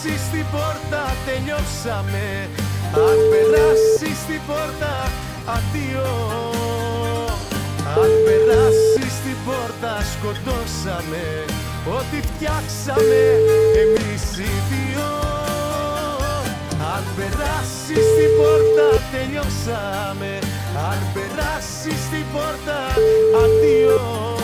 περάσεις την πόρτα τελειώσαμε. Αν περάσεις την πόρτα αντίο. Αν περάσεις την πόρτα σκοτώσαμε ό,τι φτιάξαμε εμείς οι δυο. Αν περάσεις την πόρτα τελειώσαμε. Αν περάσεις την πόρτα αντίο.